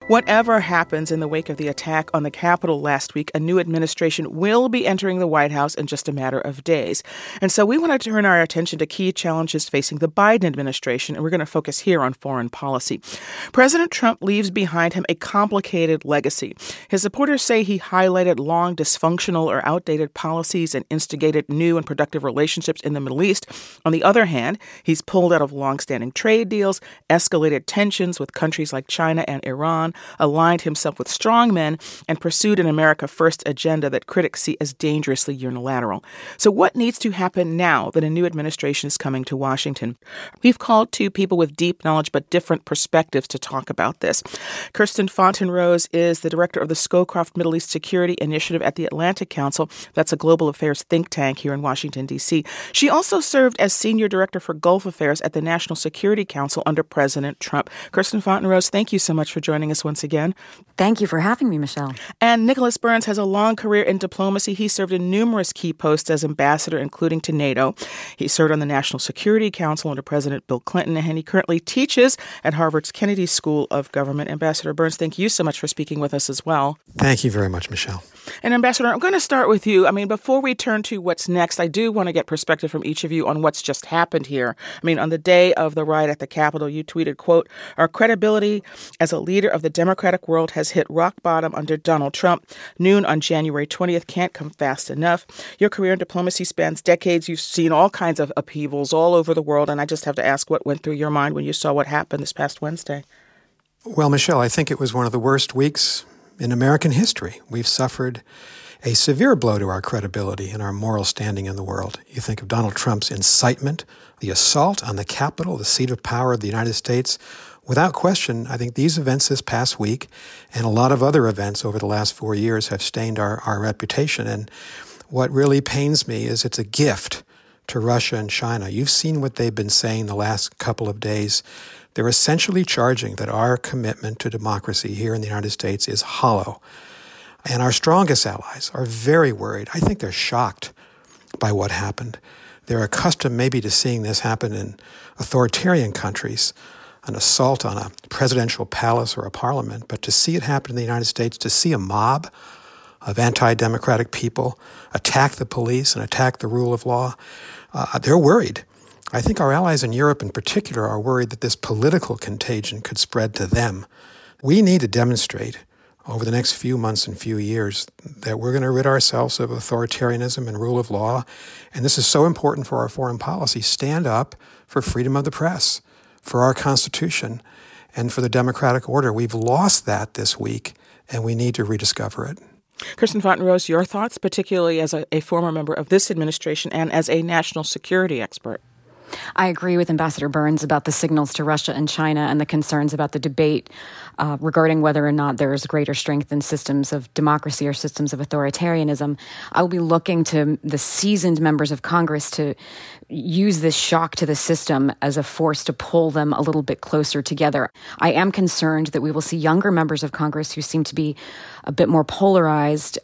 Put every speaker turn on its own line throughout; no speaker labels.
Whatever happens in the wake of the attack on the Capitol last week, a new administration will be entering the White House in just a matter of days. And so we want to turn our attention to key challenges facing the Biden administration, and we're going to focus here on foreign policy. President Trump leaves behind him a complicated legacy. His supporters say he highlighted long dysfunctional or outdated policies and instigated new and productive relationships in the Middle East. On the other hand, he's pulled out of longstanding trade deals, escalated tensions with countries like China and Iran, aligned himself with strongmen, and pursued an America First agenda that critics see as dangerously unilateral. So what needs to happen now that a new administration is coming to Washington? We've called two people with deep knowledge but different perspectives to talk about this. Kirsten Fontenrose is the director of the Scowcroft Middle East Security Initiative at the Atlantic Council. That's a global affairs think tank here in Washington, D.C. She also served as senior director for Gulf Affairs at the National Security Council under President Trump. Kirsten Fontenrose, thank you so much for joining us once again.
Thank you for having me, Michelle.
And Nicholas Burns has a long career in diplomacy. He served in numerous key posts as ambassador, including to NATO. He served on the National Security Council under President Bill Clinton, and he currently teaches at Harvard's Kennedy School of Government. Ambassador Burns, thank you so much for speaking with us as well.
Thank you very much, Michelle.
And Ambassador, I'm going to start with you. I mean, before we turn to what's next, I do want to get perspective from each of you on what's just happened here. I mean, on the day of the riot at the Capitol, you tweeted, quote, "Our credibility as a leader of the democratic world has hit rock bottom under Donald Trump. Noon on January 20th can't come fast enough." Your career in diplomacy spans decades. You've seen all kinds of upheavals all over the world. And I just have to ask what went through your mind when you saw what happened this past Wednesday.
Well, Michelle, I think it was one of the worst weeks in American history. We've suffered a severe blow to our credibility and our moral standing in the world. You think of Donald Trump's incitement, the assault on the Capitol, the seat of power of the United States. Without question, I think these events this past week and a lot of other events over the last 4 years have stained our reputation. And what really pains me is it's a gift to Russia and China. You've seen what they've been saying the last couple of days. They're essentially charging that our commitment to democracy here in the United States is hollow. And our strongest allies are very worried. I think they're shocked by what happened. They're accustomed maybe to seeing this happen in authoritarian countries, an assault on a presidential palace or a parliament, but to see it happen in the United States, to see a mob of anti-democratic people attack the police and attack the rule of law, they're worried. I think our allies in Europe in particular are worried that this political contagion could spread to them. We need to demonstrate over the next few months and few years that we're going to rid ourselves of authoritarianism and rule of law. And this is so important for our foreign policy. Stand up for freedom of the press, for our Constitution, and for the democratic order. We've lost that this week, and we need to rediscover it.
Kirsten Fontenrose, your thoughts, particularly as a former member of this administration and as a national security expert?
I agree with Ambassador Burns about the signals to Russia and China and the concerns about the debate regarding whether or not there is greater strength in systems of democracy or systems of authoritarianism. I will be looking to the seasoned members of Congress to use this shock to the system as a force to pull them a little bit closer together. I am concerned that we will see younger members of Congress who seem to be a bit more polarized,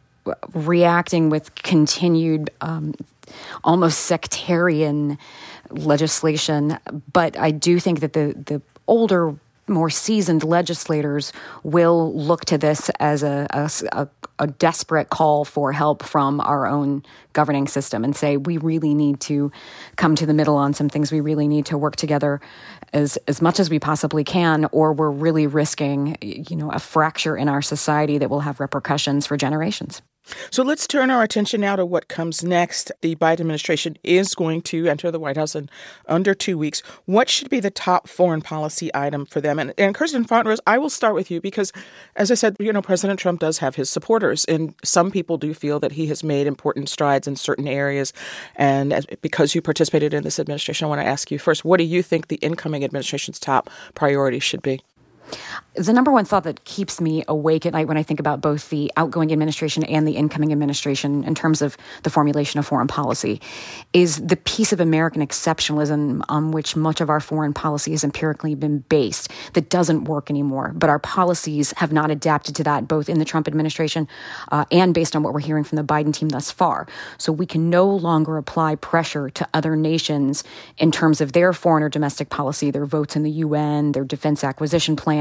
reacting with continued almost sectarian legislation. But I do think that the older, more seasoned legislators will look to this as a desperate call for help from our own governing system and say, we really need to come to the middle on some things. We really need to work together as much as we possibly can, or we're really risking, a fracture in our society that will have repercussions for generations.
So let's turn our attention now to what comes next. The Biden administration is going to enter the White House in under 2 weeks. What should be the top foreign policy item for them? And Kirsten Fontenrose, I will start with you because, as I said, President Trump does have his supporters, and some people do feel that he has made important strides in certain areas. And because you participated in this administration, I want to ask you first, what do you think the incoming administration's top priorities should be?
The number one thought that keeps me awake at night when I think about both the outgoing administration and the incoming administration in terms of the formulation of foreign policy is the piece of American exceptionalism on which much of our foreign policy has empirically been based that doesn't work anymore. But our policies have not adapted to that, both in the Trump administration and based on what we're hearing from the Biden team thus far. So we can no longer apply pressure to other nations in terms of their foreign or domestic policy, their votes in the UN, their defense acquisition plans,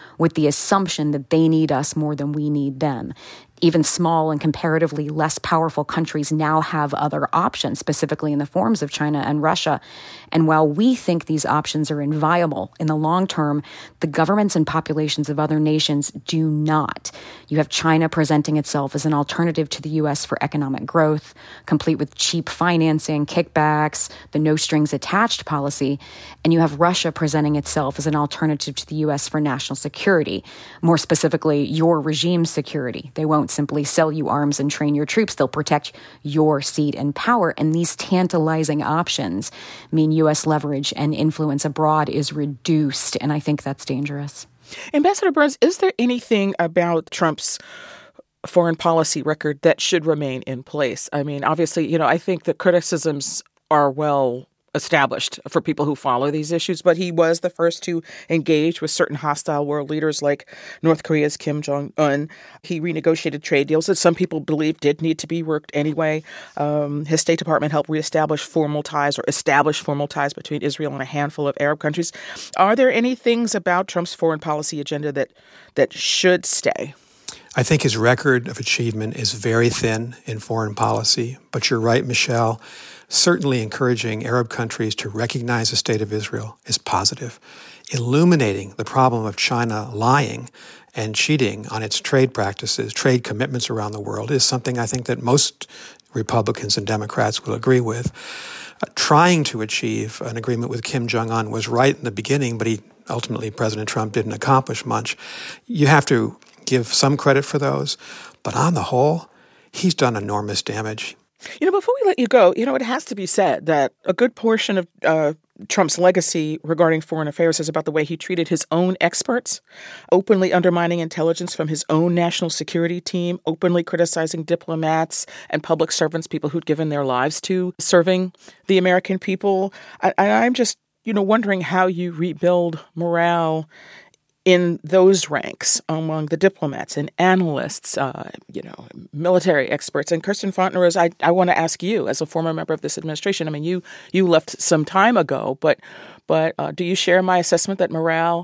with the assumption that they need us more than we need them. Even small and comparatively less powerful countries now have other options, specifically in the forms of China and Russia. And while we think these options are inviolable in the long term, the governments and populations of other nations do not. You have China presenting itself as an alternative to the U.S. for economic growth, complete with cheap financing, kickbacks, the no strings attached policy. And you have Russia presenting itself as an alternative to the U.S. for national security, more specifically, your regime's security. They won't simply sell you arms and train your troops. They'll protect your seat and power. And these tantalizing options mean U.S. leverage and influence abroad is reduced. And I think that's dangerous.
Ambassador Burns, is there anything about Trump's foreign policy record that should remain in place? I mean, obviously, I think the criticisms are well established for people who follow these issues, but he was the first to engage with certain hostile world leaders like North Korea's Kim Jong-un. He renegotiated trade deals that some people believe did need to be worked anyway. His State Department helped establish formal ties between Israel and a handful of Arab countries. Are there any things about Trump's foreign policy agenda that should stay?
I think his record of achievement is very thin in foreign policy, but you're right, Michelle. Certainly encouraging Arab countries to recognize the state of Israel is positive. Illuminating the problem of China lying and cheating on its trade practices, trade commitments around the world is something I think that most Republicans and Democrats will agree with. Trying to achieve an agreement with Kim Jong-un was right in the beginning, but ultimately President Trump didn't accomplish much. You have to give some credit for those, but on the whole, he's done enormous damage.
Before we let you go, it has to be said that a good portion of Trump's legacy regarding foreign affairs is about the way he treated his own experts, openly undermining intelligence from his own national security team, openly criticizing diplomats and public servants, people who'd given their lives to serving the American people. I'm just, wondering how you rebuild morale in those ranks among the diplomats and analysts, military experts. And Kirsten Fontenrose, I want to ask you, as a former member of this administration, I mean, you left some time ago, but do you share my assessment that morale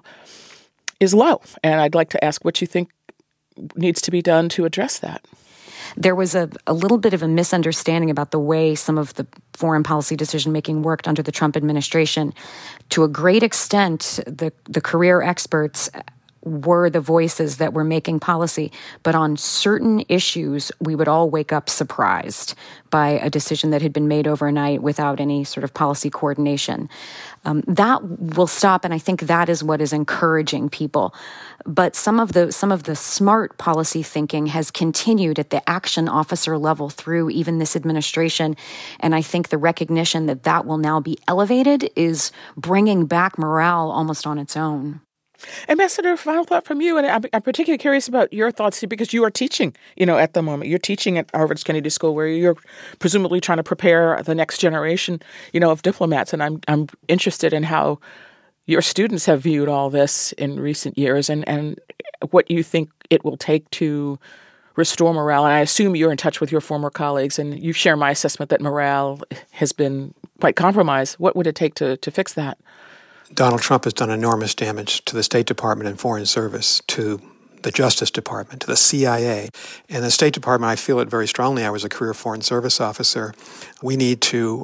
is low? And I'd like to ask what you think needs to be done to address that.
There was a little bit of a misunderstanding about the way some of the foreign policy decision-making worked under the Trump administration. To a great extent, the career experts were the voices that were making policy. But on certain issues, we would all wake up surprised by a decision that had been made overnight without any sort of policy coordination. That will stop, and I think that is what is encouraging people. But some of the smart policy thinking has continued at the action officer level through even this administration, and I think the recognition that that will now be elevated is bringing back morale almost on its own.
Ambassador, final thought from you, and I'm particularly curious about your thoughts because you are teaching, at the moment. You're teaching at Harvard's Kennedy School, where you're presumably trying to prepare the next generation, of diplomats, and I'm interested in how your students have viewed all this in recent years, and what you think it will take to restore morale. And I assume you're in touch with your former colleagues, and you share my assessment that morale has been quite compromised. What would it take to fix that?
Donald Trump has done enormous damage to the State Department and Foreign Service, to the Justice Department, to the CIA. And the State Department, I feel it very strongly. I was a career Foreign Service officer. We need to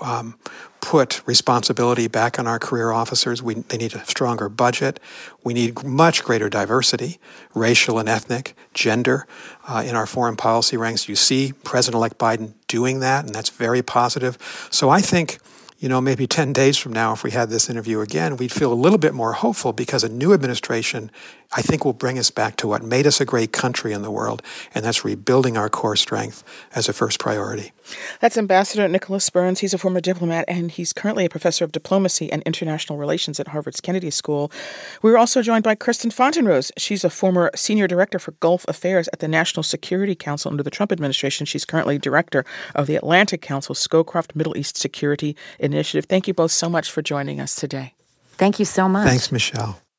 put responsibility back on our career officers. They need a stronger budget. We need much greater diversity, racial and ethnic, gender, in our foreign policy ranks. You see President-elect Biden doing that, and that's very positive. So I think, maybe 10 days from now, if we had this interview again, we'd feel a little bit more hopeful because a new administration, I think, will bring us back to what made us a great country in the world, and that's rebuilding our core strength as a first priority.
That's Ambassador Nicholas Burns. He's a former diplomat, and he's currently a professor of diplomacy and international relations at Harvard's Kennedy School. We were also joined by Kirsten Fontenrose. She's a former senior director for Gulf Affairs at the National Security Council under the Trump administration. She's currently director of the Atlantic Council Scowcroft Middle East Security Initiative. Thank you both so much for joining us today.
Thank you so much.
Thanks, Michelle.